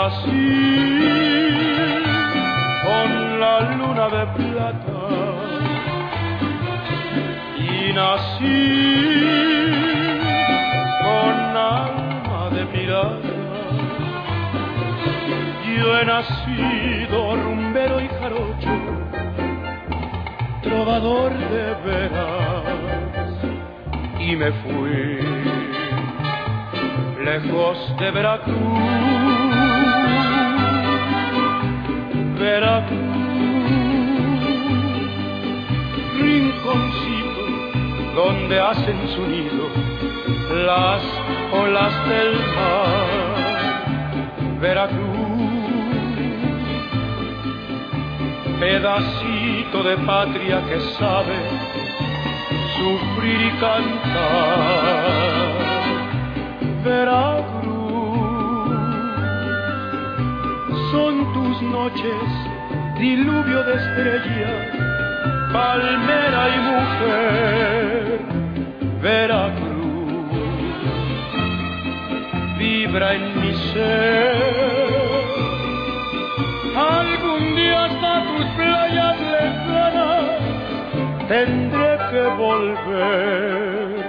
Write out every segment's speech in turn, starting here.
nací con la luna de plata y nací con alma de pirata. Yo he nacido rumbero y jarocho, trovador de veras, y me fui lejos de Veracruz, rinconcito donde hacen su nido las olas del mar. Veracruz, pedacito de patria que sabe sufrir y cantar. Veracruz, son tus noches diluvio de estrellas, palmera y mujer. Veracruz, vibra en mi ser. Algún día hasta tus playas lejanas tendré que volver.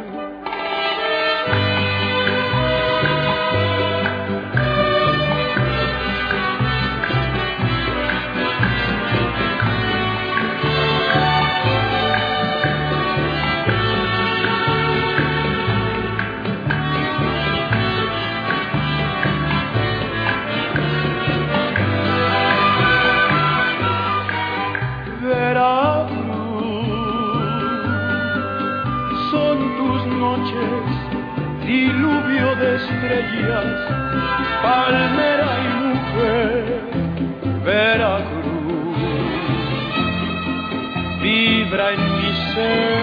Diluvio de estrellas, palmera y mujer. Veracruz, vibra en mi ser.